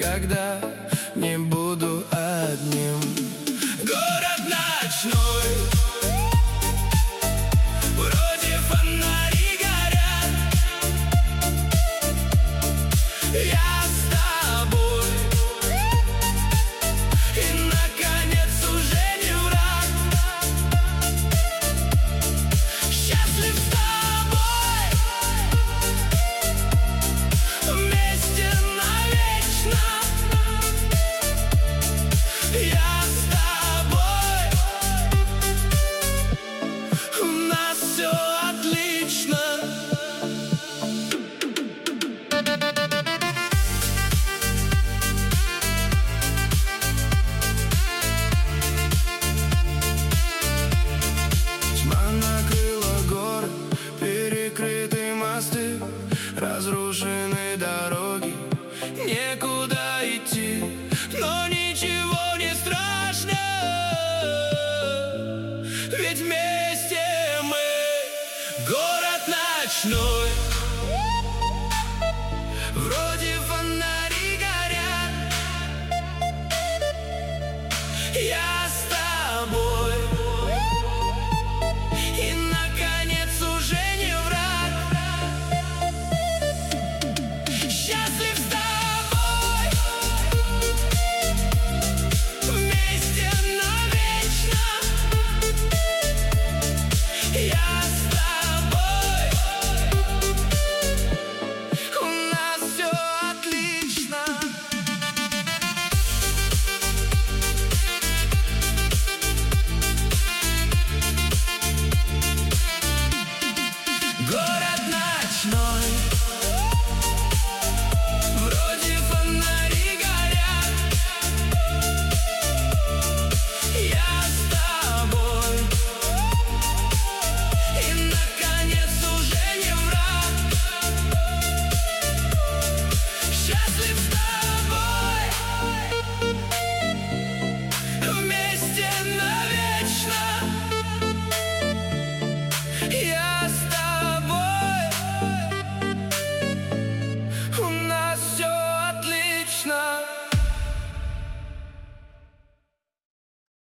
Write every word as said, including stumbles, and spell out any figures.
никогда не буду одним. Город ночной, вроде фонари горят. Я с тобой, и наконец уже не враг. Счастлив с тобой, вместе навечно. Я с тобой, у нас все отлично. Тьма накрыла горы, перекрыты мосты, разрушены дороги, некуда идти, но ничего не страшно, ведь вместе мы. Город ночной, вроде фонари горят. Я